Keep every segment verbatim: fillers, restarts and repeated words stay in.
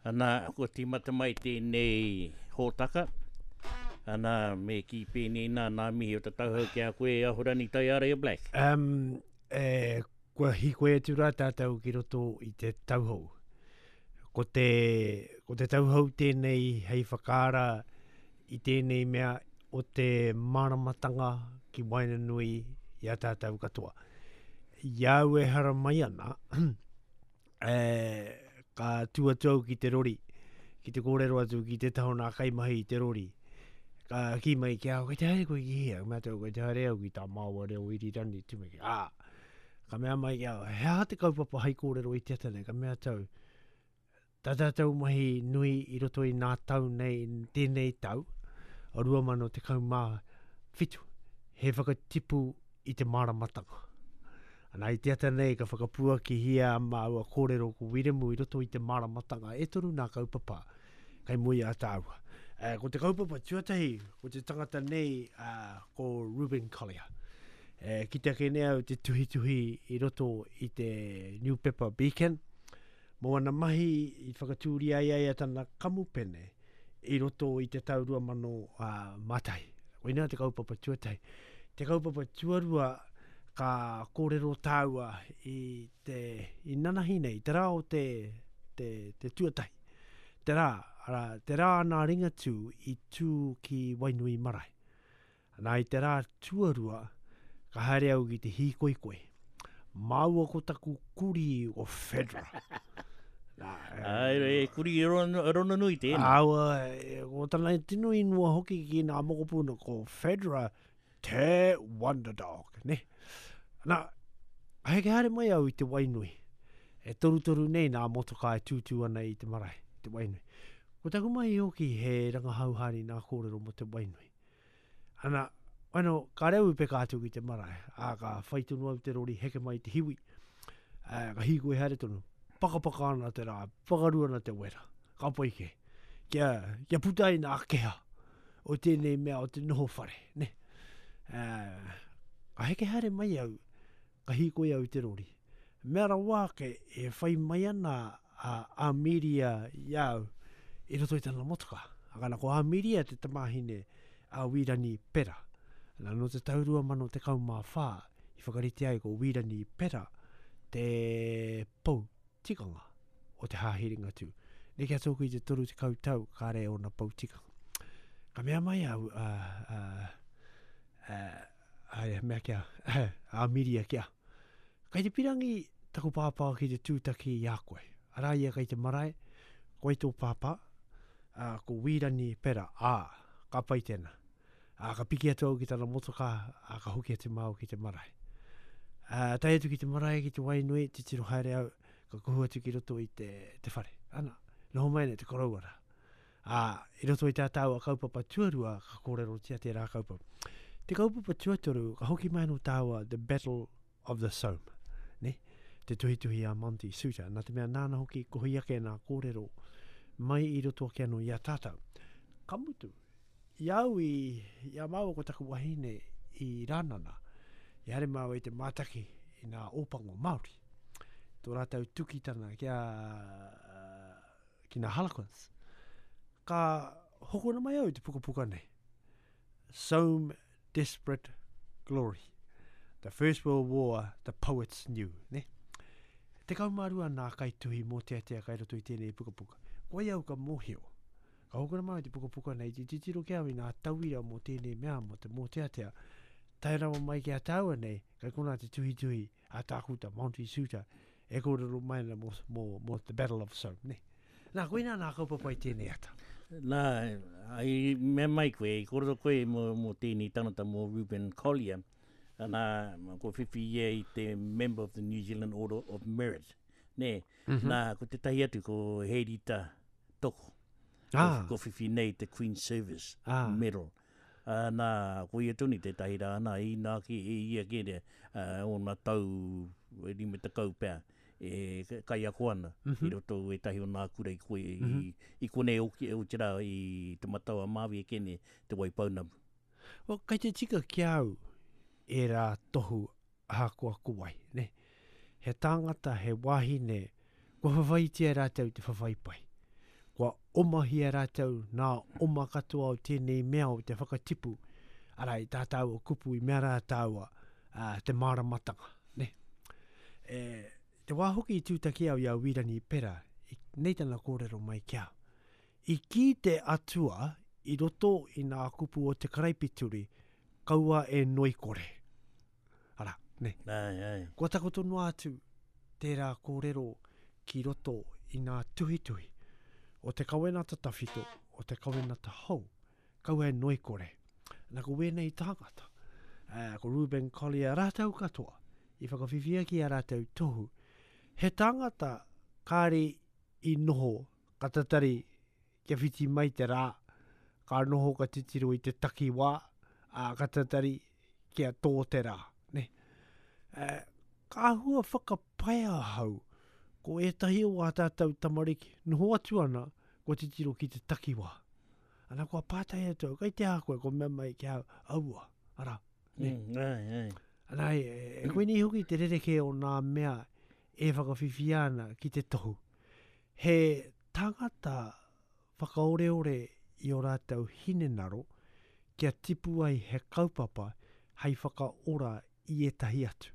Ana, ko timata mai tēnei hōtaka. Ana, me ki pēnei nā nā mihi o te tauhau ki a koe ahurani tai ara e Black. Um, e, kua hi koe atu rā tātou ki roto i te tauhau. Ko te, ko te tauhau tēnei hei whakaara i tēnei mea o te maramatanga ki Wainanui i a tātou katoa. Iau e hara mai ana, e, ka tuatuau ki te rori, ki te kōrero atu ki te tahona kaimahi i te rori. Ka ki mai ki au, kei te haere koe ki hea, mea tau, kei te haere au ki tā māua reo i rirani, tu me ki, ā, ka mea mai ki au, hea te kaupapa hai kōrero i te atane, ka mea tau, tā tātou mahi nui i roto i nā tau nei, tēnei tau, o rua mano te kaumā whitu, he whakatipu i te maramatanga. Ana i te ata nei ka whakapua ki hia maua kōrero ko wiremu i roto i te maramatanga e toru nā kaupapa kai mui a tāua. Uh, ko te kaupapa tuatahi, ko te tangata nei uh, ko Ruben Collier. Uh, ki te kene au te tuhi tuhi i roto i te New Pepper Beacon. Mo ana mahi i whakatūri ai ai atana kamupene i roto i te taurua mano uh, matai. Koina te kaupapa tuatahi. Te kaupapa tuarua ka kōrero tāua i te i nanahi nei, te rā o te, te, te tuatahi. Te rā, ara, te rā nā ringa tū i tū ki Wainui Marae. Nā i te rā tuarua ka haere au ki te hikoikoi. Māua ko taku kuri o Fedra. Ai, e kuri e rona nui tēnā. Aua, o tana e tino inua hoki ki nā mokopuna ko Fedra te Wonder Dog, ne? Nā, heke haere mai au i te Wainui. E toru toru nei nā motoka e tūtū ana i te marae, te Wainui. Ko taku mai hoki he rangahauhari nā kōrero mo te Wainui. Ana, ano, ka reu i peka atu ki te marae, a ka whaitunu au te rori heke mai te hiwi. A, ka hiko e haere tonu, pakapaka ana te rā, pakaru ana te wera, ka poike. Kia, kia putai nā keha, o tēnei mea o te noho whare, ne? Uh, ka heke haere mai au, ka hiko au te rori. Mea ra wāke e whai mai ana a, a media iau i roto i tana motoka. Akana ko a media te tamahine a Wirani Pera. Nā no te taurua mano te kaumā whā i whakarite ai ko Wirani Pera te pou tikanga o te hāhiringa tū. Ne kia tōku i te toru te kautau ka re o na pou tikanga. Ka mea mai au a... Uh, uh, Ai, mea kia, a media kia. Kai te pirangi taku pāpā ki te tūtaki i a koe. Ara ia kai te marae, koe tō pāpā, uh, ko Wirani Pera, ā, ka pai tēnā. Uh, ka piki atu au ki tana motoka, uh, ka hoki atu mau ki te marae. Uh, tai atu ki te marae ki te Wainui, te tiro haere au, ka kuhu atu ki roto i te, te whare. Ana, noho mai ne te korauara. Uh, I roto i tā tāua kaupapa tuarua, ka kōrero tia te rā kaupapa. Te kaupapa tuatoru, ka hoki mai no tāua The Battle of the Somme, ne? Te tuhi tuhi a Monty Suter. Nā te mea nāna hoki ko hiake nā kōrero mai i roto ki anu i a tātou. Ka mutu, iau i, i a māua ko taku wahine i rānana, i hare māua i te mātaki i nā ōpango Māori. Tō rātau tukitana kia, uh, ki nā Harlequins. Ka hokona mai au i te pukapuka nei. Somme Desperate Glory. The First World War, the poets knew, ne? Te kaumarua nā kai tuhi mō te atea kai roto i tēnei pukapuka. Koe au ka mōhio. Ka hokona mai te pukapuka nei, te titiro kia au i nā tauira mō tēnei mea mō te mō te atea. Tai rawa mai ki a tāua nei, kai kona te tuhi tuhi a tākuta, Monty Suter, e kōrero mai na mō, mō, mō The Battle of Somme, ne? Nā, koe nā nā kaupapa i tēnei ata. Nā, ai mea mai koe, kōrero koe mō, mō tēnei tanata mō Ruben Collier, nā, ko whiwhi ia i te member of the New Zealand Order of Merit, ne, mm-hmm. Nā, ko te tahi atu ko Herita Toko, ah. ko, ko whiwhi nei te Queen's Service ah. Medal. Uh, nā, ko ia tuni te tahi rā, nā, i nā ki, i ia kere, uh, o nā tau, e rime te kau pēr. E kai a koana, mm-hmm. I roto e tahi o nā kura i koe, mm-hmm. i, i kone o, o tira i te mataua māwi e kene te waipaunamu. O, kai te tika ki au e rā tohu hākua kuwai, ne? He tāngata, he wahine, kua whawaitia rātau te whawaipai. kua omahi e rātou nā oma katoa o tēnei mea o te whakatipu. Arai, tātou o kupu i mea rātaua uh, te māramatanga. Ne? E, te wāhoki i tūtaki au i au wirani i pera, i nei tana kōrero mai kia. I ki te atua, i roto i nā kupu o te karaipituri, kaua e noi kore. Ara, ne? Ai, ai. Kua takotono atu, tērā kōrero ki roto i nā tuhi tuhi. O te kawenata tawhito, o te kawenata hau, kaua e noi kore. Nā ko wēnei tāngata. Uh, ko Ruben Collier rātau katoa, i whakawhiwhia ki a rātau tohu. He tāngata kāre i noho katatari kia whiti mai te rā, ka noho ka titiro i te taki wā, a katatari kia tō te rā. Ne? Uh, ka hua whakapaia hau, ko e tahi o a tātou tamariki, noho atu ana, ko titiro ki te taki wā. Ana kua pātai atu, kai te ākoe, ko mea mai ki au, aua, ara. Ne? Mm, ai, ai. Ana e, e koe ni hoki te rereke o nā mea e whakawhiwhiana ki te tohu. He tangata whakaoreore i o rātou hine naro, kia tipu ai he kaupapa hei whakaora i e tahi atu.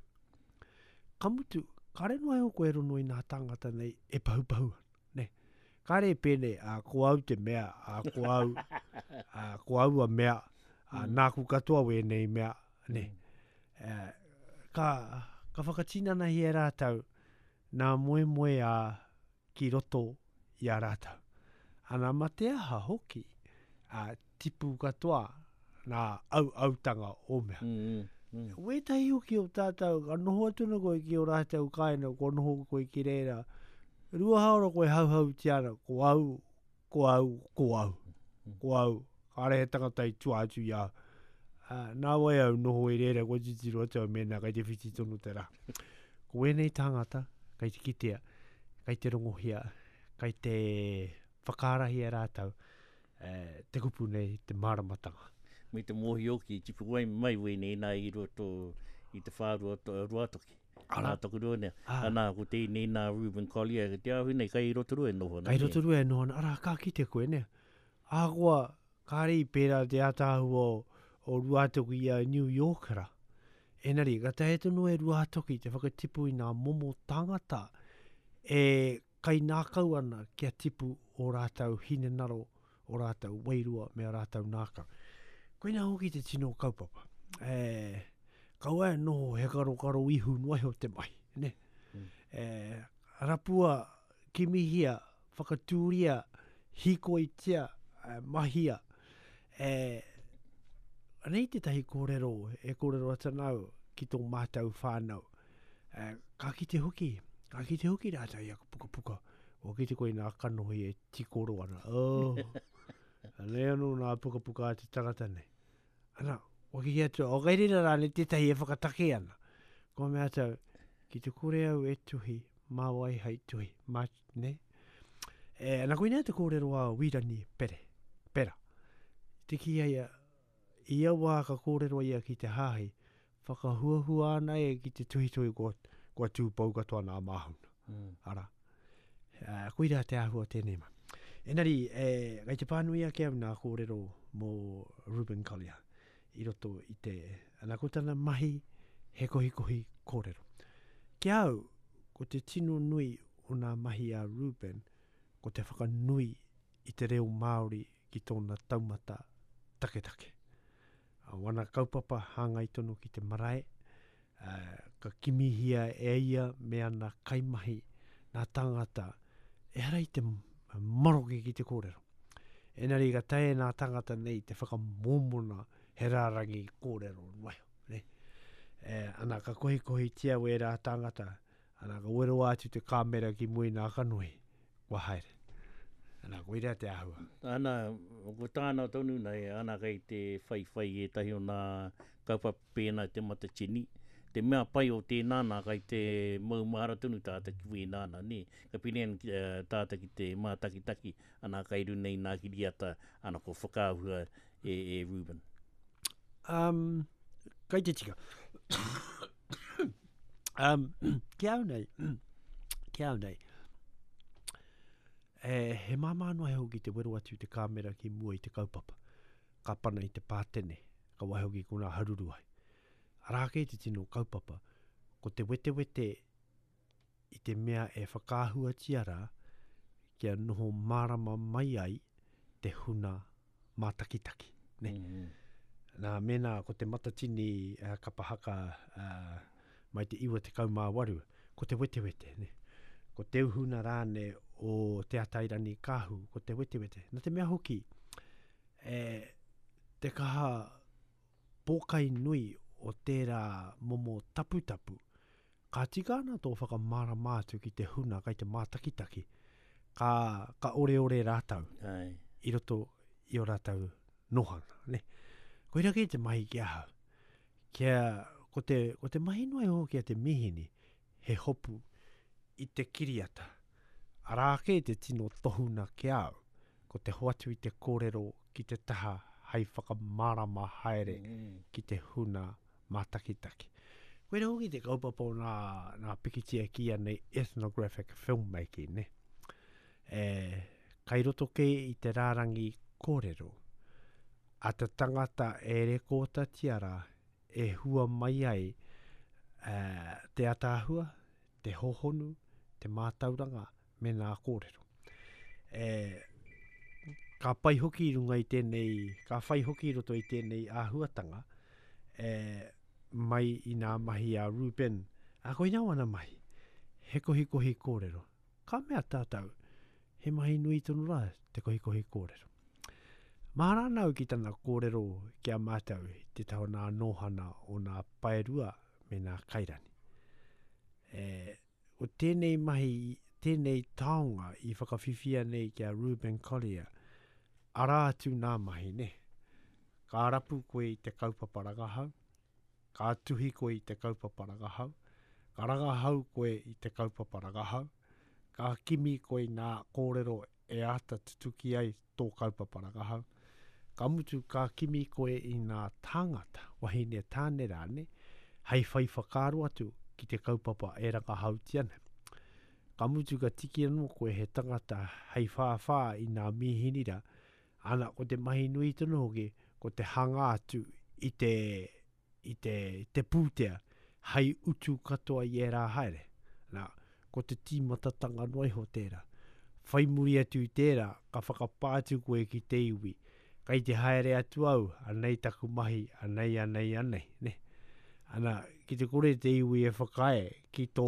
Kamutu, kare noa e oko e rono i nā tangata nei e pahupahu. Ne? Kare pene a uh, ko au te mea, a uh, ko au, uh, ko au a mea, uh, mm. nāku katoa we nei mea. Ne? Mm. Uh, ka, ka whakatinana hi e rātau, nā moe moe a ki roto i a rātau. Ana ma te aha hoki, a tipu katoa nā au autanga o mea. Mm, mm. Wētai hoki o tātou, ka noho atuna koe ki o rātau kaina, ko noho koe ki reira. Rua haora koe hau hau tiara, ko au, ko au, ko au, ko au. Kare he tangata i tua atu ia. Uh, nā wai au noho e reira, ko titiro atu au mena, kai te whiti tonu te rā. Ko wēnei tāngata, kai te kitea, kai te rongohia, kai te whakarahi e rātau, uh, te kupu nei, te māramatanga. Me te mohi oki, tipu wai mai wēnei nā i roto i te whārua to, ruatoki. Ana toku rua nea. Ah. Ana ko te nei nā Ruben Collier, te ahu nei kai roto rua e noho. Kai roto rua e noho, ara kā ki te koe nea. Ākoa, kāre i pērā te atahu o, o ruatoki i a New Yorkera. Enari, ka te etono e ruatoki, te whakatipu i nā momo tangata, e kai nākau ana kia tipu o rātau hine naro, o rātau wairua me rātau nākau. Koe nā hoki te tino kaupapa. E, kaua e noho he karo karo ihu noai o te mai. Ne? Mm. E, rapua kimihia, whakatūria, hikoitia, e, mahia. E, anei te tahi kōrero, e kōrero atanau ki tō mātau whānau. E, ka ki te hoki, ka ki te hoki rātau ia puka puka. O ki te koe nā kanohi e tikoro ana. Oh. Lea no nā puka puka a te tangata nei. Ana, o ki atu, o kai rira rāne tētahi e whakatake ana. Ko mea tau, ki te kore au e tuhi, mā wai hei tuhi, mā, ne? E, ana koe nea te kōrero a wirani pere, pera. Te ki aia, ia wā ka kōrero ia ki te hāhi, whakahuahua ana e ki te tuhi tuhi ko, ko tūpau katoa nā māhuna. Mm. Ara. Uh, koe rā te ahua tēnei ma. Enari, e, gai te pānuia ke au nā kōrero mō Ruben Collier. I roto i te anakotana mahi he kohi kohi kōrero. Ki au, ko te tino nui o nā mahi a Ruben, ko te whakanui i te reo Māori ki tōna taumata take take. Uh, wana kaupapa hāngai tono ki te marae, uh, ka kimihia e ia me ana kaimahi nā tangata e harai te maroke ki te kōrero. Enari ka tae nā tangata nei te whakamomona he rārangi kōrero nuai. Ne? E, ana ka kohi kohi tia we rā tangata, ana ka wero atu te kāmera ki mui nā kanui, kua haere. Ana koe rea te ahua. Ana, ko tāna tonu nei, ana kai te whai whai e tahi o nā kaupa pēna te matachini. Te mea pai o tēnā nā kai te maumahara tunu tāta ki wē nāna, ne? Ka pinean uh, tāta ki te mātakitaki, ana kai runei nā kiriata, ana ko whakāhua e, e Ruben. Um, kai te tika. um, ki au nei, ki au nei. E, he mamano e hoki te wero atu te kāmera ki mua i te kaupapa. Ka pana i te pātene, ka waihoki kuna haruru ai. Arake te tino kaupapa, ko te wete wete i te mea e whakāhua tiara kia noho marama mai ai te huna mātakitaki. Ne? Mm-hmm. Nā mena ko te matatini uh, kapahaka uh, mai te iwa te kaumāwaru, ko te wete wete. Ne? Ko te uhuna rāne o te atairani kāhu, ko te wete wete. Nā te mea hoki, e, te kaha pōkai nui o tērā momo tapu tapu, ka tika ana tō whakamara mātu ki te huna kai te mātakitaki, ka, ka ore ore rātau, Ai. I roto I o rātau nohana, ne? Koe rake te mahi ki aha, kia, ko te, ko te mahi noe ho kia te mihini, he hopu I te kiriata. Arake te tino tohuna ki au, ko te hoatu I te kōrero ki te taha hei whakamarama haere mm. ki te huna mātakitaki. Koe hoki te kaupapa nā, nā pikitia kia nei ethnographic filmmaking, ne? E, kai roto ke I te rārangi kōrero, a te tangata e rekota tiara e hua mai ai uh, te atahua, te hohonu, te mātauranga, me nā kōrero. E, ka pai hoki runga I tēnei, ka whai hoki roto I tēnei āhuatanga, e, mai I nā mahi a Ruben, a koe nau ana mahi, he kohi kohi kōrero. Ka mea tātau, he mahi nui tonu rā, te kohi kohi kōrero. Mahara nau ki tana kōrero kia mātau, te tau nā nohana o nā paerua me nā kairani. E, o tēnei mahi, tēnei taonga I whakawhiwhia nei kia Ruben Collier, ara atu nā mahi ne. Ka rapu koe I te kaupapa rangahau, ka tuhi koe I te kaupapa rangahau, ka rangahau koe I te kaupapa rangahau, ka kimi koe nā kōrero e ata tutuki ai tō kaupapa rangahau, ka mutu ka kimi koe I nā tāngata, wahine tāne rāne, hei whai whakaro atu ki te kaupapa e rangahau tiana. Ka mutu ka tiki anō koe he tangata hei whāwhā I nā mihinira, ana ko te mahi nui tono hoki, ko te hanga atu I te, I te, te pūtea, hei utu katoa I e rā haere. Nā, ko te tīmatatanga noi ho tērā. Whai muri atu I tērā, ka whakapātu koe ki te iwi, kai te haere atu au, anei taku mahi, anei, anei, anei, ne? Ana, ki te kore te iwi e whakae, ki tō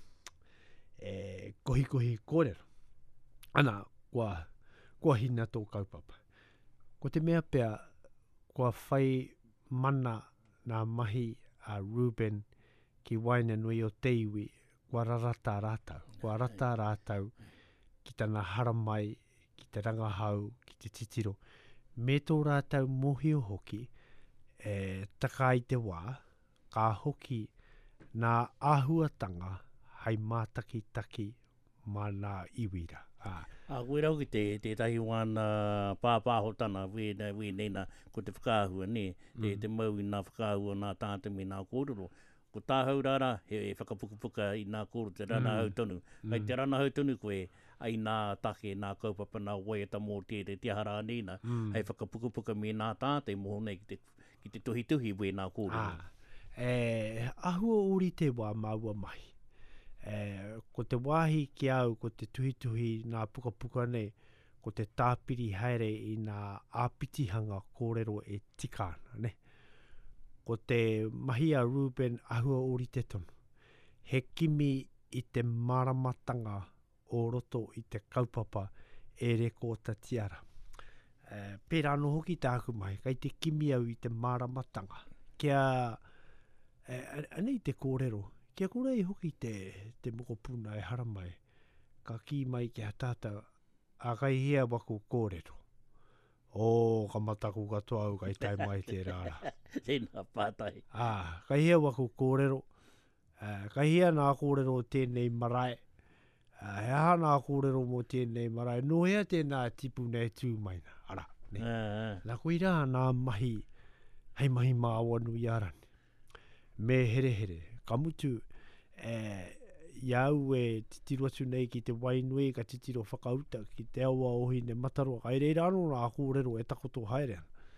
e, kohi kohi kōrero. Ana, kua, kua hina tō kaupapa. Ko te mea pea, kua whai mana nā mahi a Ruben ki waina nui o te iwi, kua rarata rātau, kua rata rātau, ki tana haramai, ki te rangahau, ki te titiro. Me tō rātau mohio hoki, e, taka I te wā, ka hoki nā āhuatanga hei mātaki-taki mā nā iwira. Ah. A koe rau ki te, te tahi wana pāpāhotana, we, we neina ko te whakāhua, ne, te, mm. te mau I nā whakāhua nā tāta me nā kōrero. Ko tāhau rara, he, he whakapukapuka I nā kōrero, te rana mm. hau tonu. Mm. Kai te rana hau tonu koe, ai nā take, nā kaupapa, nā waiata mō te te tiahara nina, mm. hei whakapukapuka me nā tāte mō nei ki te, ki te tuhi tuhi we nā kōrero. Ah. E, ahua uri te wā maua mahi. E, ko te wāhi ki au, ko te tuhi tuhi nā puka puka nei, ko te tāpiri haere I nā āpitihanga kōrero e tikāna, ne? Ko te mahi a Ruben ahua uri te tonu. He kimi I te maramatanga o roto I te kaupapa e rekota tiara. E, pērā no hoki tāku mai, kai te kimi au I te maramatanga. Kia, e, anei te kōrero, kia kōrei hoki te, te mokopuna e haramai, ka ki mai ki a tātou, a kai hea wako kōrero. O, ka mataku katoa au kai tai mai te rāra. Tēnā pātai. Ah, kai hea wako kōrero, uh, kai hea nā kōrero tēnei marae, uh, hea nā kōrero mo tēnei marae, no hea tēnā tipu nei tū maina, ara, ne. Uh, uh. Nā koe rā nā mahi, hei mahi māwanu I arani. Me here here, ka mutu, eh, iau e titiro atu nei ki te wainui ka titiro whakauta ki te awa ohi ne mataroa. Kai reira anu nā kūrero e takoto haere.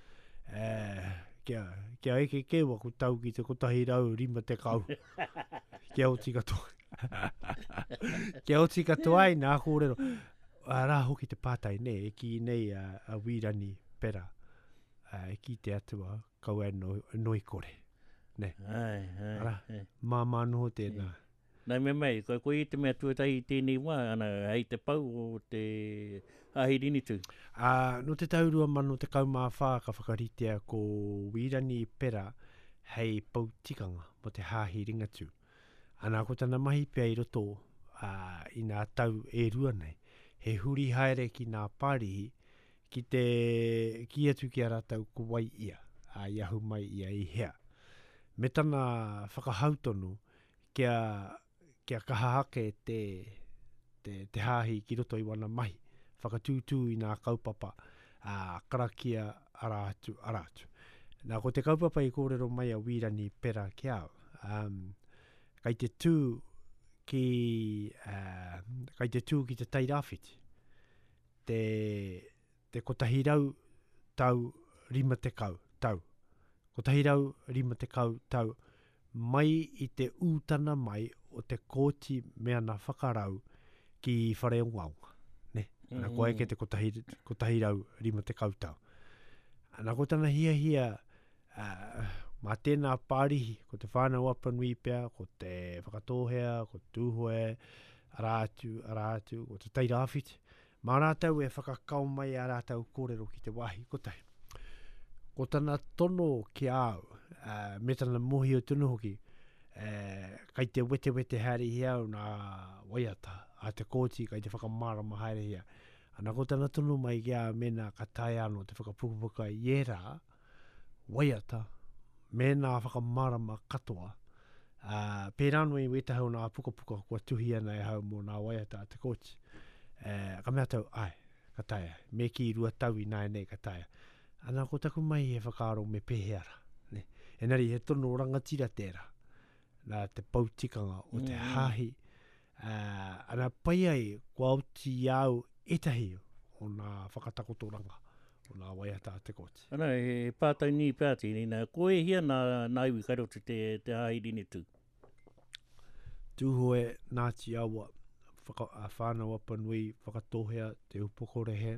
Eh, kia, kia eke kewa ku tau ki te kotahi rau rima te kau. Kia o tika toa. Kia o tika toa ai nā kūrero. Rā hoki te pātai ne, e ki nei a, a wirani pera. Uh, e ki te atua kau e no, noi kore. Ne. Ai, ai. Ara, ai. mā manoho tēnā. Nai me mai, koe koe i te mea tuatahi tēnei wā, ana hei te pau o te ahirini tu. Uh, no te taurua mano te kaumā whā ka whakaritea ko wirani pera hei pautikanga mo te hāhi ringa tu. Ana ko tana mahi pia i roto uh, i nā tau e rua nei. He huri haere ki nā pārihi ki te ki atu ki a rātau ko wai ia. A iahu mai ia i hea. Me tana whakahautonu kia, kia kahahake te, te, te hāhi ki roto i wana mahi. Whakatūtū i nā kaupapa a karakia arātu arātu. Nā ko te kaupapa i kōrero mai a wirani pera ki au. Um, kai te tū ki, uh, kai te tū ki te tairāwhiti. Te, te kotahirau tau rima te kau, tau. Kotahirau rima te kau, tau. Mai i te ūtana mai o te kōti mea na whakarau ki whareongaunga. Ne? Mm. Ana koe ke te kotahir, kotahirau rima te kau tau. Ana ko tana hia hia uh, mā tēnā pārihi, ko te whānau apanui pia, ko te whakatohea, ko tūhoe, arātu, arātu, ko te tairāwhiti. Mā rātau e whakakau mai a rātau kōrero ki te wahi, ko tai. Ko tana tono ki au, uh, me tana mohi o tunu hoki, uh, kai te wete wete haere hiau nā waiata, a te kōti kai te whakamārama haere hia. Ana ko tana tono mai ki a mena ka tai ano te whakapukapuka i era, waiata, mena whakamārama katoa, uh, pērano i wetahau nā pukapuka kua tuhi ana e hau mō nā waiata a te kōti. Uh, ka mea tau, ai, ka taia, me ki rua tau i nai nei ka taia. Ana ko taku mai he whakaro me peheara. Ne? Enari he tono rangatira tērā. Nā te pautikanga o te mm. hāhi. Uh, ana pai ai kua auti au etahi o nā whakatakotoranga o nā waiata te koti. Ana he pātau ni pāti ni nā koe hia nā, nā iwi karotu te, te hāirini tu. Tūhoe Ngāti Awa. Whaka, a whānau apanui, whakatohea, te upokorehe,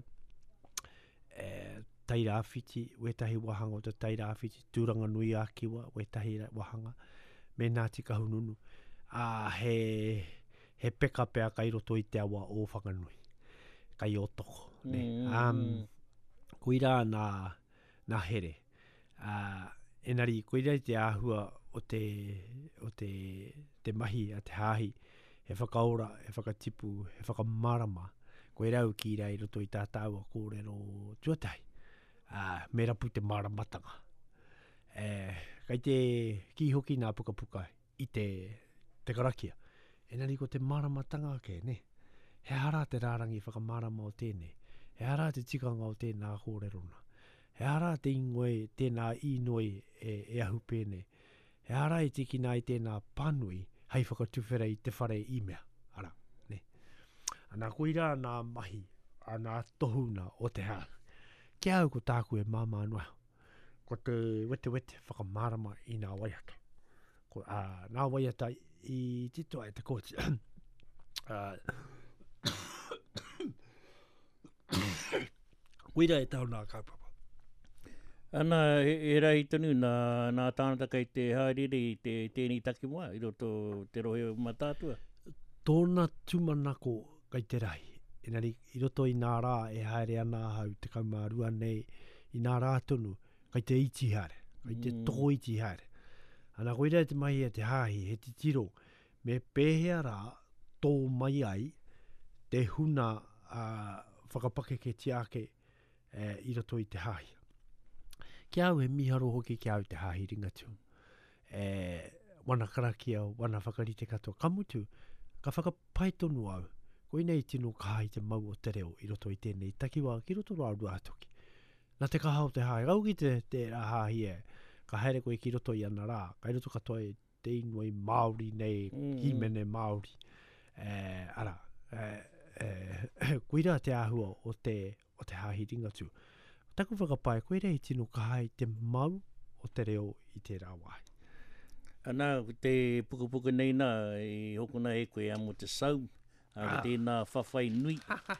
e, tairāwhiti, wetahi wahanga o te tairāwhiti, tūranga nui a kiwa, wetahi wahanga, me Ngāti Kahununu. A he, he peka pea kai roto i te awa o whakanui, kai o toko. Ne? Mm. Um, koira nā, nā here. Uh, enari, koira i te āhua o te, o te, te mahi a te hāhi, he whakaora, he whakatipu, he whakamarama, koe rau ki rei roto i tātāua kōrero tuatai. Uh, me rapu te maramatanga. Eh, kai te ki hoki nā puka puka i te, te karakia. Enari ko te maramatanga ke, ne? He hara te rārangi whakamarama o tēnei. He hara te tikanga o tēnā kōrerona. He hara te ingoe, tēnā inoi e, e ahu pēnei. He hara e tiki nai tēnā panui, hei whakatuwhera i te whare i mea. Ara, ne. Ana koira nā mahi, a nā tohuna o te hā. Kia au ko tāku e māmā noa. Ko te wete wete whakamārama i nā waiata. Ko, uh, nā waiata i titoa e te kōti. uh, koira e tau nā kaupapa. Ana, he, he rai tonu nā, nā tānata kai te haerere i te tēnei taki mua, i roto te rohe o matātua. Tōna tumanako kai te rai. Enari, i roto i nā rā e haere ana hau te kaumārua nei, i nā rā tonu, kai te iti haere, kai te mm. toko iti haere. Ana koira te mahi e te hāhi, he te tiro, me pēhea rā tō mai ai, te huna uh, whakapake ke tiake uh, i roto i te hāhi. Kia au he miharo hoki kia au te hāhi ringa tu. E, wana karakia, wana whakarite katoa. Kamutu, ka whakapai tonu au. Ko inei tino kahai te mau o te reo i roto i tēnei takiwa ki roto rā rua atoki. Nā te kaha o te hāhi. Rau ki te, te rā hāhi e, ka haere koe ki roto i ana rā. Kai roto katoa e te inui Māori nei, Mm. himene Māori. Uh, ara, uh, uh, koira te āhua o te, o te hāhiringa tū. Taku whakapai, koira i tino ka hai te mau o te reo i te rāwai. Ana, te pukapuka nei nā, i hokuna e koe amo te sau, a tēnā whawhai nui.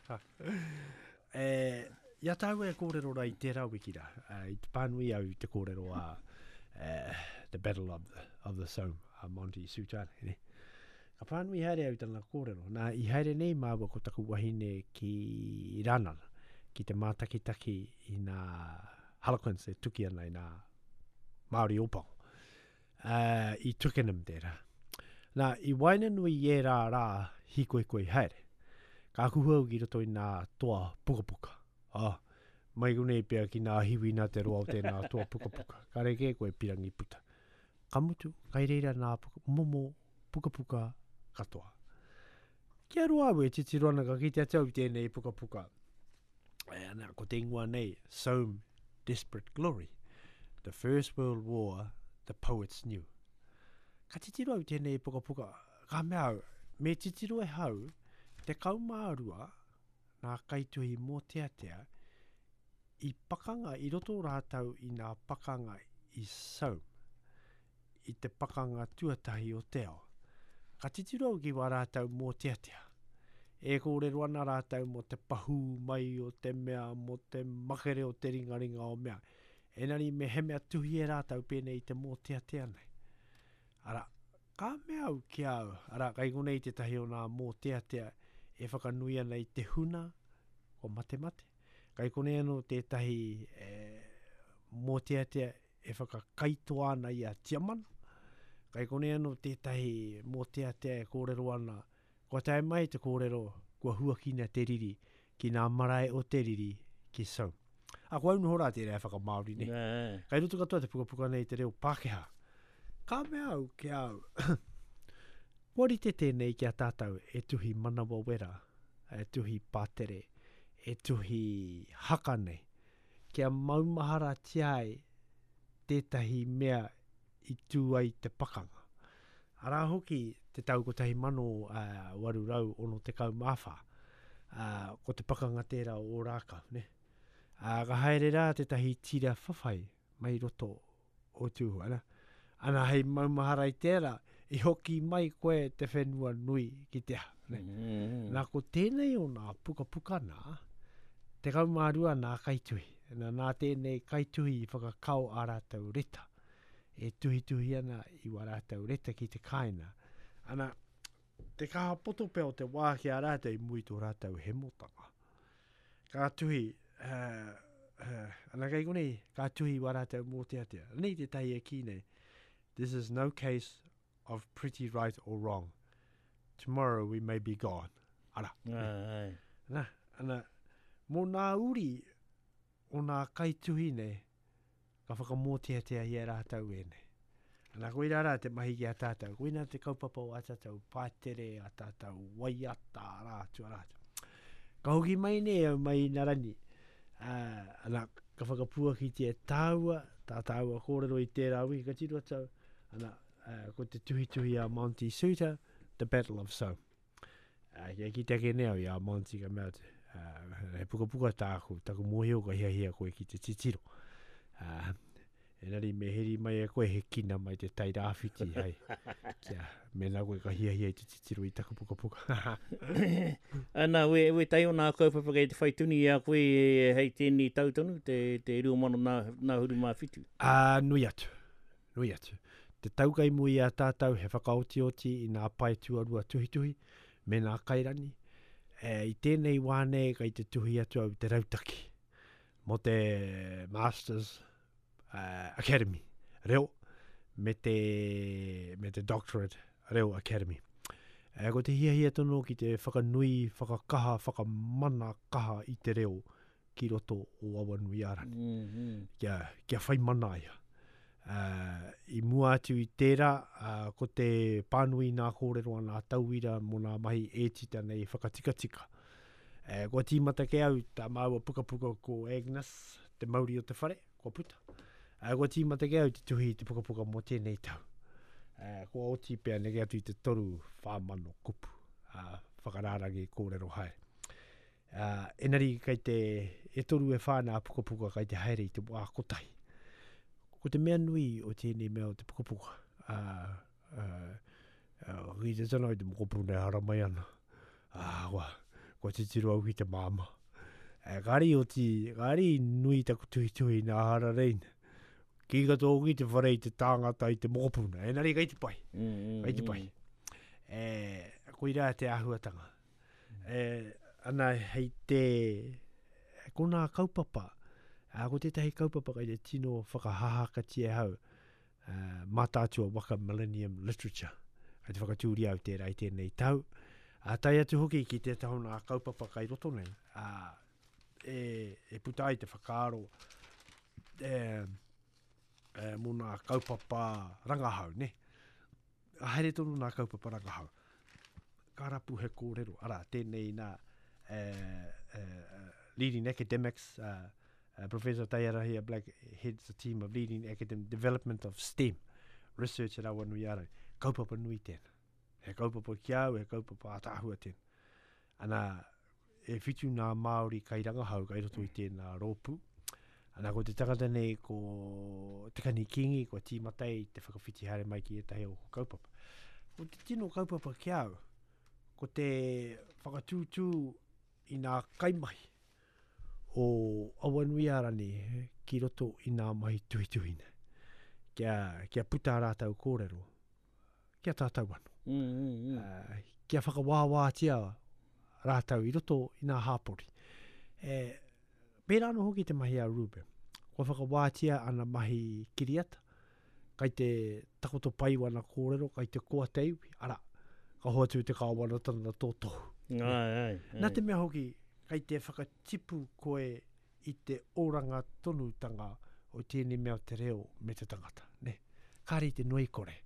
E, ia tāu e kōrero rai tērā wikira. Uh, I te pānui au te kōrero a uh, The Battle of the, of the Somme, a Monty Sutan. Ne? Ka pānui haere au tana kōrero. Nā i haere nei māua ko taku wahine ki Ranana, ki te mātakitaki i nā Harlequins e tuki ana i nā Māori opao. Uh, I Twickenham tērā. Nā, i waina nui e rā rā hi koe koe haere. Ka kuhau ki roto i nā toa pukapuka. Ah, mai gune pia ki nā hiwi nā te roa o tēnā toa pukapuka. Ka reke koe pirangi puta. Ka mutu, kai reira nā puka, momo pukapuka katoa. Kia roa awe titiroana ka ki te atau i tēnei pukapuka. E ana, ko te ingoa nei, Somme, Desperate Glory. The First World War, the poets knew. Ka titiro au tēnei pukapuka, ka mea au, me titiro e hau, te kaumārua, nā kaituhi mō teatea, i pakanga, i roto rātau i nā pakanga i Somme, i te pakanga tuatahi o te ao. Ka titiro au ki wā rātau mō teatea, e kōrero ana rātau mo te pahu mai o te mea, mo te makere o te ringaringa o mea, enari me he mea tuhi e rātau pēnei te mō teatea nei. Ara, ka mea au ki au, ara, kai gonei te tahi o nā mō teatea e whakanui ana i te huna o mate mate. Kai konei anō te tahi e, mō teatea e whakakaitoa ana i a tiamana. Kai konei anō te tahi mō teatea e kōrero ana, kua tae mai te kōrero kua huakina te riri ki nā marae o te riri ki Somme. A kua unu hora te rea whakamauri ne. Nā. Kai rutu katoa te pukapuka nei te reo Pākehā. Ka mea au ki au. Wari te tēnei ki a tātou e tuhi manawa wera, e tuhi pātere, e tuhi hakane, kia maumahara tiai tētahi mea i tū ai te pakanga. Ara hoki te tau ko tahi mano uh, warurau ono te kau mawha, uh, ko te pakanga tērā o rākau, ne? Uh, ka haere rā te tahi tira whawhai mai roto o tūhu, ana? Ana hei maumahara i tērā, i hoki mai koe te whenua nui ki te aha, ne? Mm. Nā ko tēnei o nā puka puka nā, te kaumārua nā kaituhi, nā nā tēnei kaituhi i whakakau a rātau reta, e tuhi tuhi ana i wa rātau reta ki te kaina. Ana, te kaha poto peo te wāhi a rātau i mui tō rātau he motanga. Ka tuhi, uh, uh, ana kai konei, ka tuhi wa rātau mō te atea. Nei te tai e kine, this is no case of pretty right or wrong. Tomorrow we may be gone. Ara. Ai. Ana, ana, mō nā uri o nā kaituhi ne, ka whakamōteatea i e rātau e ne. Ana koe rara te mahi ki a tātou, koe nā te kaupapa o a tātou, pātere a tātou, waiata rātua rātua. Ka hoki mai ne au mai narani, uh, ana ka whakapua ki te tāua, tā tāua kōrero i tērā wiki, ka tiro atau, ana, uh, ko te tuhi tuhi a Monty Suter, The Battle of Somme. Uh, ia ki te ake neo i a Monty ka mea te, uh, he puka puka tāku, taku mōhio ka hia hia koe ki te titiro. Uh, enari me heri mai e koe he kina mai te tai rāwhiti hei. Kia, mena koe ka hia hia i te titiro i taku puka puka. Ana, we, we tai o nā kaupapa kei te whaituni a koe e hei tēnei tautonu, te, te rua mano nā, nā huru mā whitu. Ah, nui atu, nui atu. Te taukai mui a tātou he whakaoti oti i nā pai tuarua tuhi tuhi, me nā kairani. E, I tēnei wāne kai te tuhi atu au te rautaki. Mo te Masters uh, Academy, reo, me te, me te Doctorate, reo Academy. E, ko te hia hia tono ki te whakanui, whakakaha, whakamana kaha i te reo ki roto o awanui arani. Mm -hmm. Kia, kia whai mana ia. Uh, I mua atu i tērā, uh, ko te pānui nā kōrero ana tauira mo nā mahi e tita nei whakatikatika. Uh, ko tīmata ke au tā maua puka puka ko Agnes, te mauri o te whare, ko puta. Uh, ko tīmata ke au te tuhi te puka puka mo tēnei tau. Uh, ko oti pia nege atu i te toru whamano kupu. Uh, whakarārangi kōrero hai. Uh, enari kai te e toru e whāna pukapuka kai te haere i te wā kotahi. Ko te mea nui o tēnei mea o te pukapuka. Uh, uh, uh, Ri te tana i te mokopuna e hara mai ana. Ah, wa, ko te tiro au ki te māma. Uh, gari o ti, gari nui taku tuhi tuhi nā hara reina. Ki kato ki te wharei te tāngata i te mokopuna. Enari kai te pai. Mm, mm, Kai te pai. mm. E, ko ira te ahuatanga. E, ana hei te, ko nā kaupapa. A ko tētahi kaupapa kai te tino whakahahaka hau. Uh, mātātua waka Millennium Literature. Kai te whakatūri au tērā i tēnei tau. A tai atu hoki ki te taho nā kaupapa kai roto nei. A, e, e putai te whakaaro. E, e, mō nā kaupapa rangahau, ne? A haere tonu nā kaupapa rangahau. Ka rapu he kōrero. Ara, tēnei nā e, e, leading academics, uh, uh, Professor Taiarahia Black heads a team of leading academic development of STEM research at Awanuiara. Kaupapa nui tēnā. He kaupapa ki au, he kaupapa atahua tēnā. Ana, e whitu nā Māori kai rangahau kai roto i tēnā rōpū. Ana ko te tangata nei ko te kani kingi, ko tīmatai te whakawhiti hare mai ki e tahi o kaupapa. Ko te tino kaupapa ki au, ko te whakatūtū i nā kaimahi o Awanuiara ni ki roto i nā mahi tuhi tuhine. Kia, kia puta rātau kōrero, kia tātau anu. Mm, mm, mm. Uh, kia whakawāwātia rātau i roto i nā hāpori. E, pērā no hoki te mahi a Ruben. Ko whakawātia ana mahi kiriata, kai te takoto paiwana kōrero, kai te koa teiwi, ara, ka hoa tū te kāwana tana tōtohu. Ai, ai, ai. Nā te mea hoki, kai te whakatipu koe i te oranga tonutanga o tēnei mea o te reo me te tangata. Ne? Kāri te noi kore.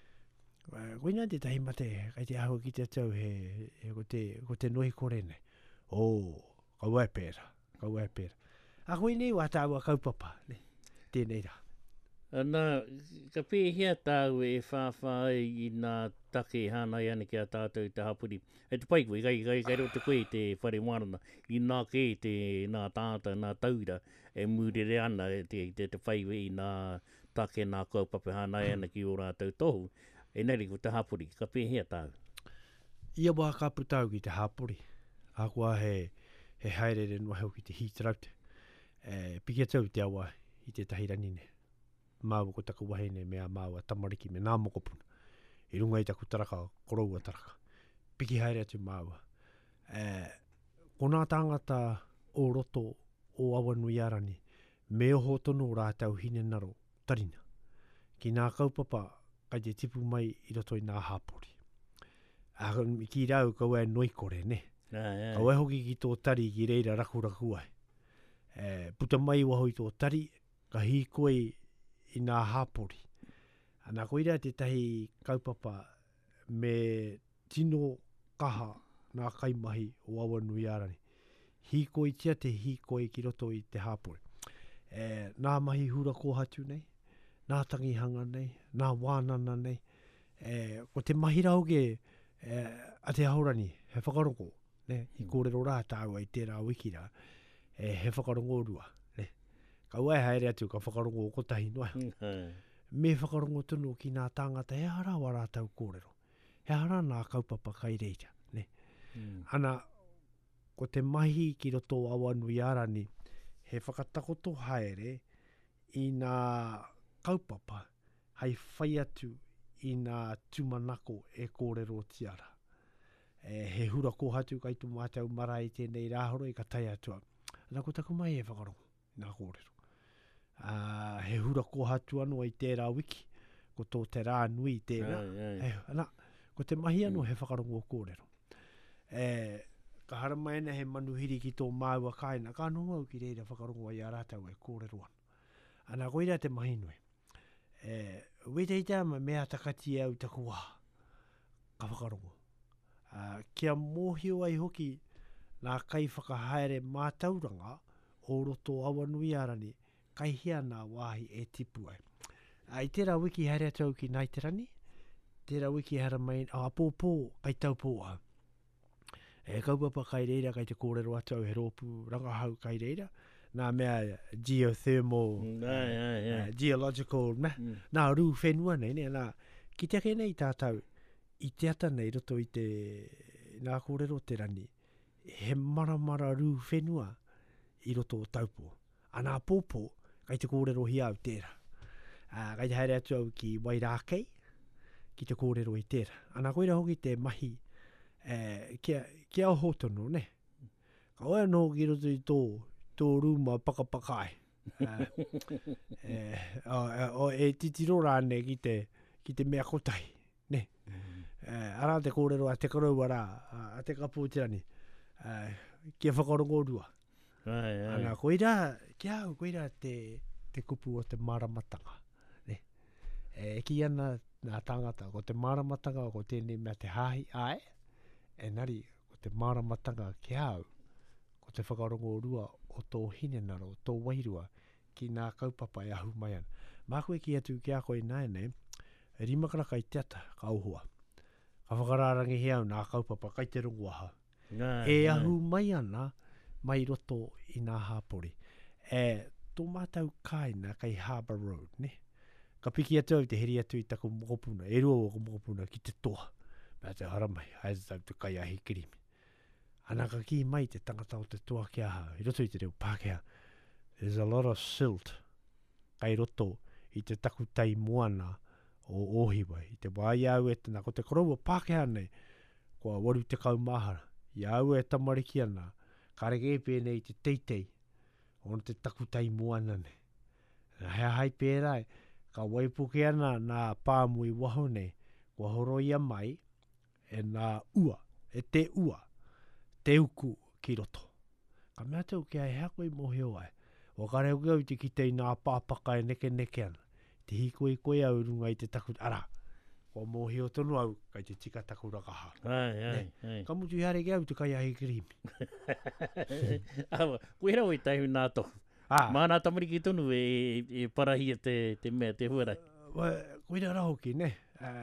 Uh, Koina te tahi mate, kai te ahua ki te tau he, he ko, te, ko te noi kore ne. O, oh, kau e pēra, kau e pēra. A koe nei wa tāua kaupapa, ne? Tēnei rā. Nā, ka pēhea tāu e whāwhai i nā take hānai ane ki a tātou i te hapuri. E te pai koe, kai, kai, kai roto koe te whare warana. I nā ke te nā tāta, nā taura, e mūrere ana e te, te, te whai i nā take nā kaupapa hānai ane ki o rātou tohu. E neri ko te hapuri, ka pēhea tāu. Ia wā ka putau ki te hapuri. A kua he, he haerere noa heo ki te hitraute. E, piki atau te awa i te tahirani ne. Māua ko taku wahine mea māua tamariki me nā mokopuna. I runga i taku taraka, koroua taraka. Piki haere atu māua. E, ko nā tāngata o roto o Awanuiara ni, me oho tono rātau hine naro tarina. Ki nā kaupapa, kai te tipu mai i roto i nā hāpori. A, ki rau kau e noikore, ne? Ai, ai. Kau e hoki ki tō tari ki reira raku raku ai. E, puta mai waho i tō tari, ka hi koe i nā hāpori. Ana koira te tahi kaupapa me tino kaha nā kaimahi o Awanuiara ni. Hi koe tia te hi koe ki roto i te hāpori. E, nā mahi hura kōhatu nei, nā tangihanga nei, nā wānana nei. E, ko te mahira hoke e, a te ahorani, he whakaroko, ne? I kōrero rā tāua i tērā wikira, e, he whakarongo rua. Ne? Ka ua e haere atu ka whakarongo o kotahi noa. Me whakarongo tunu ki nā tāngata, he hara wa rātau kōrero. He hara nā kaupapa kai reira. Ne? Mm. Ana, ko te mahi ki roto Awanuiara ni, he whakatakoto haere i nā kaupapa, hei whai atu i nā tumanako e kōrero tiara. E, he hura kōhatu kai tu mātau marae tēnei rāhoro i ka tai atua. Nā ko taku mai e whakarongo, nā kōrero. Uh, he hura kōhatu anu i tērā wiki, ko tō te rā nui tēnā. Ai, ai. E, ana, ko te mahi anu he whakarongo kōrero. E, ka hara mai ana he manuhiri ki tō māua kaina, ka nunga au ki reira whakarongo ai a rātau e kōrero anu. Ana koira te mahi nui. E, weteita ma mea takati au taku wā, ka whakarongo. Uh, kia mōhio ai hoki nā kai whakahaere mātauranga o roto Awanuiara ni, kai hia nā wāhi e tipu ai. Uh, I tērā wiki haere atau ki Nai Te Rani, tērā wiki hara mai, a pōpō, kai tau pōa. E kaupapa kai reira, kai te kōrero atu au he rōpu rangahau kai reira. Nā mea geothermal, Mm, ai, ai, ai. uh, geological, me. Mm. Nā rū whenua nei, ne, nā, ki te ake nei tātau, i te ata nei roto i te, nā kōrero te rani, he maramara rū whenua i roto o taupo. A nā pōpō, kai te kōrero hi au tērā. Uh, kai te haere atu au ki Wairākei, ki te kōrero i tērā. A nā koira hoki te mahi, uh, kia, kia o hotono, ne? Ka oea no ki roto i tō, tō rūma pakapakai. Uh, eh, o, o e titiro rāne ki te, ki te mea kotai, ne? Mm. Uh, ara te kōrero a te karau ara, a te kapo te rani. Uh, kia whakarongo rua. Ai, ai. Ana koira, kia au koira te, te kupu o te maramatanga. Ne? E ki ana nā tangata, ko te maramatanga ko tēnei mea te hahi ae, e nari, ko te maramatanga kia au, ko te whakarongo rua o tō hinenaro, o tō wairua, ki nā kaupapa e ahu mai ana. Mā koe ki atu kia koe nai nei, e rimakara kai te ata, ka auhua. Ka whakararangi hi au nā kaupapa, kai te rungu aha. Ai, E ai. ahu mai ana, mai roto i nā hāpori. E tō mātau kāina kai Harbour Road, ne? Ka piki atu au te heri atu i taku mokopuna, e rua o mokopuna ki te toa. Mea te haramai, hai te tau te kai ahi kirimi. Ana ka ki mai te tangata o te toa kia ha, i roto i te reo Pākehā. There's a lot of silt, kai roto i te taku tai moana o Ohiwa. I te wai au e tana, ko te koroua Pākehā nei, kua waru te kaumahara. I au e tamariki ana, ka reke e pēnei te teitei, o te taku tai moana nei. Hea hai pērai, ka waipuke ana nā pāmui waho nei, kua horo ia mai, e nā ua, e te ua, te uku ki roto. Ka mea tau kia e hea koe mohio ai, o ka reo kia uti ki tei nā pāpaka e neke neke ana, te hiko i koe au runga i te taku, ara, kua mohio tonu au, kai te tika taku rakaha. Ai, ai, ai. Ka mutu i hare kia au te kai ahi kirimi. Awa, koe rau i taihu nā tohu. Ah, Mā nā tamariki tonu e, e parahia te, te mea, te huarai. Wa, koe rā hoki, ne?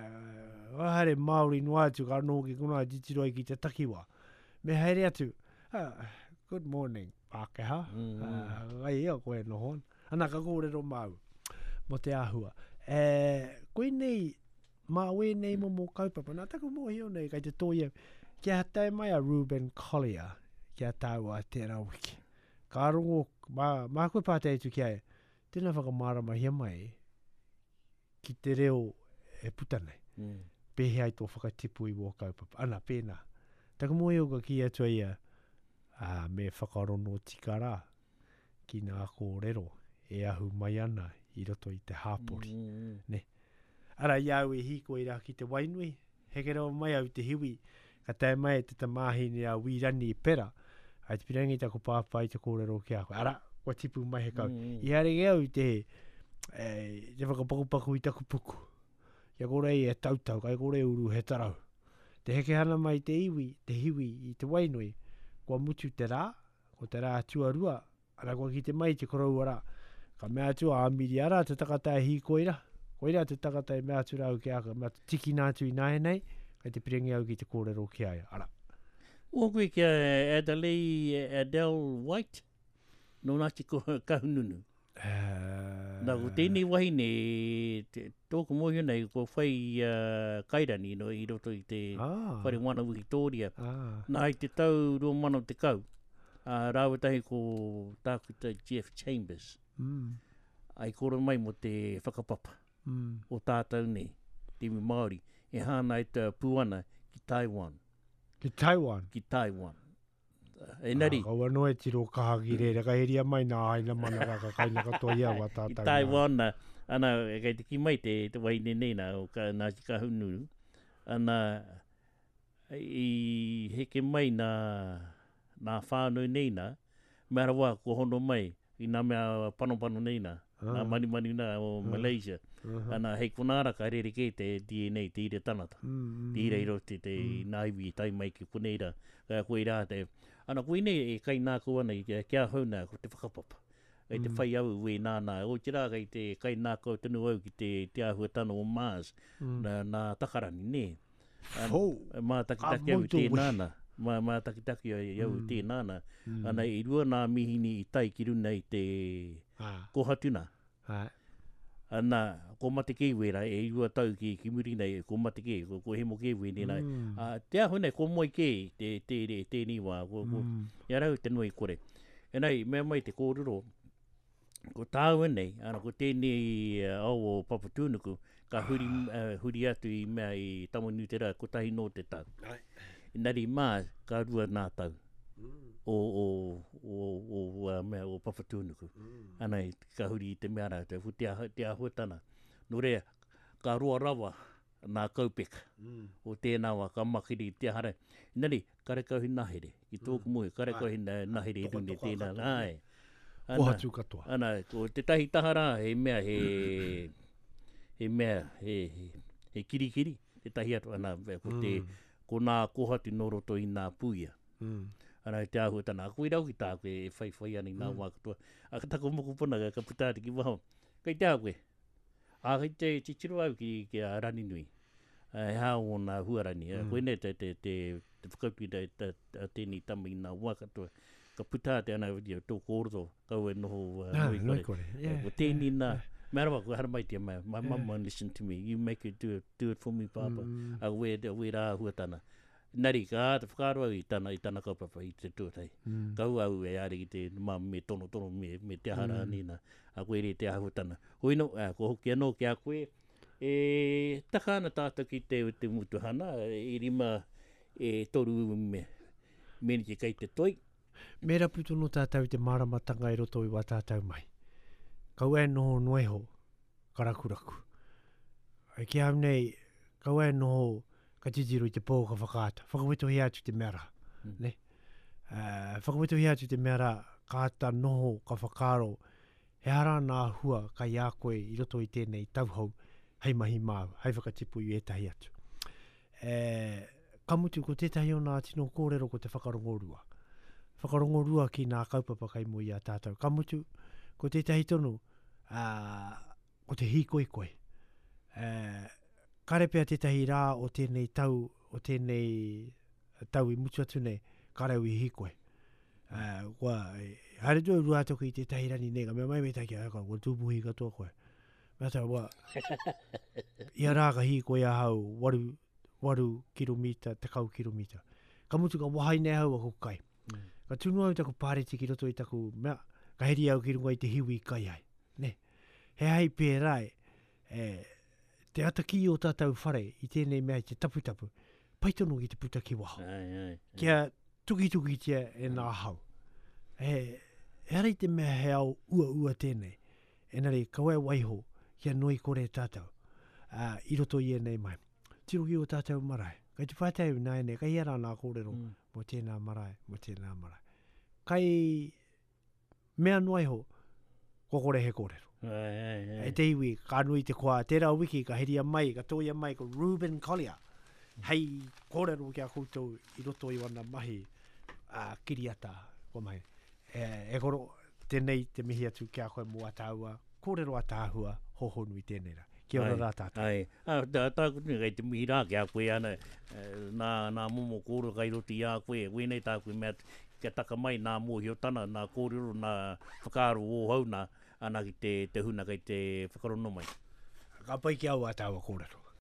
Uh, wa hare Māori noa atu ka anō ki kuna titiro ai ki te takiwa. Me haere atu, uh, good morning, Pākehā. Mm. Uh, ai ia koe no hon. Ana ka kōrero mau, mo te āhua. E, koe nei, mā we nei mo mō kaupapa, nā taku mō hio nei kai te tōia, kia hatai mai a Ruben Collier, kia tāua a tērā wiki. Ka rongo, mā, mā koe pātai atu kia e, tēnā whakamārama hia mai, ki te reo e putanei. Mm. Pehe ai tō whakatipu i wō kaupapa. Ana, pēnā. Taka moe o ka ki atua ia, uh, me whakarono tikara, ki nā kōrero, e ahu mai ana, i roto i te hāpori. Mm. Ne. Ara, iau e hiko i rā ki te wainui, hekera mai au te hiwi, ka tae mai te tamahini a wirani i pera, ai te pirangi tako pāpai te kōrero ki a koe. Ara, kua tipu mai he kau. Mm. I hare au i te, eh, te whakapakupaku i taku puku. Ia korei e tautau, kai korei uru he tarau. Te heke hana mai te iwi, te hiwi i te wainui, kua mutu te rā, ko te rā tuarua, ana kua ki te mai te korau ara, ka mea atua amiri ara, te takatai hi koira, koira te takatai mea atua au ki aka, mea tiki nātu i nāhe nei, kai te pirangi au ki te kōrero ki aia, ara. O koe kia Adelaide Adele White, no nāti ko kahununu. Uh, Nā ko tēnei wahi ne, te, tōku mohio nei, ko whai uh, kairani no, i roto i te Ah. whare wana Victoria. Ah. Nā i te tau rua mana o te kau, uh, rāwatahi ko tākuta Jeff Chambers. Mm. Ai kora mai mo te whakapapa Mm. o tātou nei, te mi Māori, e hāna i te puana ki Taiwan. Ki Taiwan. Ki Taiwan. E nari, Ah, kaua noe tiro kahagi reira, ka heria mai nā aina mana raka kaina katoa ia wa i tātou. Taiwan, na, ana, e kei te ki mai te, te waine nei nā, o ka Ngāti Kahungunu, ana, i heke mai nā, nā whānau nei nā, mea rawa, ko hono mai, i nā mea panopano nei nā, nā mani mani nā o Malaysia. Uh-huh. Ana, hei konara ka rere ke te D N A, te ire tanata. Mm, Te ire iro te, te Mm. naiwi, tai mai ki puneira, ka koe rā te. Ana koe nei e kai nā kua nei, kia kia hauna ko te whakapapa. Kei te whai au we nāna. O tira kei te kai nā kau tonu au ki te te ahuatano o Mars. Mm. Nā, nā takarani, ne. Hou. Mā takitaki au te nāna. Mā, mā takitaki au mm. te nāna. Mm. Ana i rua nā mihini i tai ki runa i te ah. kohatuna. Ah. Ana, ko mate kei wera, e i rua tau ki, ki muri nei, ko mate kei, ko, ko he mo kei wei nei. Mm. Uh, te ahu nei, ko moi kei, te, te, te, te niwa, ko, ko, mm. ia rau te nui kore. E nei, mea mai te kōrero, ko tāu nei, ana ko tēnei uh, au o Papatūnuku, ka huri, uh, huri atu i mea i Tamanutera, ko tahi no te tau. Nari mā, ka rua nā tau. Mm. O, o, o, o, o, mea, o Papatūnuku. Mm. Ana i ka huri i te mea rau, te, te, te ahuatana. No rea, ka roa rawa nā kaupeka. Mm. O tēnā wa ka makiri i te hara. Nari, kare kauhi nahere. Ki tōku moe, kare kauhi nahere i rune tēnā. Ai. Kohatu katoa. Ana, ko te tahi tahara, he mea, he, he mea, he, he, he kirikiri. Te tahi atu, ana, ko te, mm. ko nā kohatu noroto i nā puia. Mm. Ana te ahuatana, a koe rau ki tā koe e whai whai ani nā mm. wākatoa. A ka tako moku puna ka putāti ki waho. Kei te koe. A kei te te tiro au ki, ki a rani nui. E hao o nā huarani. Mm. Koe ne te, te, te, te whakaupi te, te, te tēnei tama i nā wākatoa. Ka putāti ana widia tō kōroro. Kau e noho uh, ah, nui kore. Nui kore. Yeah, ko tēnei nā. Yeah. Mea rawa, koe hara mai tia mai. My yeah. mum won't listen to me. You make it do it, do it for me, papa. Mm. A we, we rā huatana. Nari, ka te whakaroa i tana, i tana kaupapa i te tuatai. Mm. Kau au e are i te mā me tono tono me, me te ahara mm. nina. A koe re te ahutana. Hoino, a, ko hoki anō ki a koe. E taka ana tātou ki te, te mutuhana. E rima e toru me, me ni te kai te toi. Me rapu tono tātou te māramatanga i roto i wā tātou mai. Kau e noho noeho, karakuraku. E ki au nei, kau e noho ka titiru i te pō ka whakaata. Whakawito hi atu te mera. Mm. Ne? Uh, whakawito hi atu te mera, ka ata noho ka whakaro, he ara nā hua ka ia koe i roto i tēnei tauhau, hei mahi māu, hei whakatipu i etahi atu. E, kamutu ko tētahi o nā tino kōrero ko te whakarongorua. Whakarongorua ki nā kaupapa kai mo i a tātou. Kamutu ko tētahi tonu, uh, ko te hikoikoi. Uh, Karepea tētahi rā o tēnei tau, o tēnei tau i mutu atu nei, kareu i hikoe. Uh, kua, haere tue rua toki i tētahi rani nega, mea mai mei taki a haka, kua tūpuhi katoa koe. Mea tau, wā, ia rā ka hikoe a hau, waru, waru kilomita, tekau kilomita. Ka mutu ka wahai nei hau a kukai. Mm. Ka tunu au taku pāreti ki roto i taku, mea, ka heri au ki runga i te hiwi kai ai. Ne? He hai pērai, eh, te ataki o tātou whare i tēnei mea te taputapu, paitono ki te puta ki waho. Ai, ai, ai. Kia tuki-tuki tia e nā hau. He, he arei te mea he au ua-ua tēnei. E nare, kaua waiho, kia noi kore tātou. Uh, I roto i e nei mai. Tiro ki o tātou marae. Kai te whātau nai nei, kai hera nā kōrero, mm. mo tēnā marae, mo tēnā marae. Kai mea noiho, kokore he kōrero. Ai, ai, ai. E te iwi, ka nui te koa, tērā wiki, ka heria mai, ka tōia mai, ko Ruben Collier. Hei, kōrero ki a koutou i roto i wana mahi uh, kiriata, ko mai. E, e koro, tēnei te mihi atu ki a koe mua tāua, kōrero a tāhua, hoho nui tēnera. Kia ora rā tātou. Ai, ai, tā kutuni kai te mihi rā ki a koe ana, nā, nā momo kōrero kai roti i a koe, koe nei tā koe mea, kia taka mai nā mōhi o tana, nā kōrero, nā whakaaro o hau nā, ana ki te, te huna kai te whakarono mai. Ka pai ki au a tāua kōrero.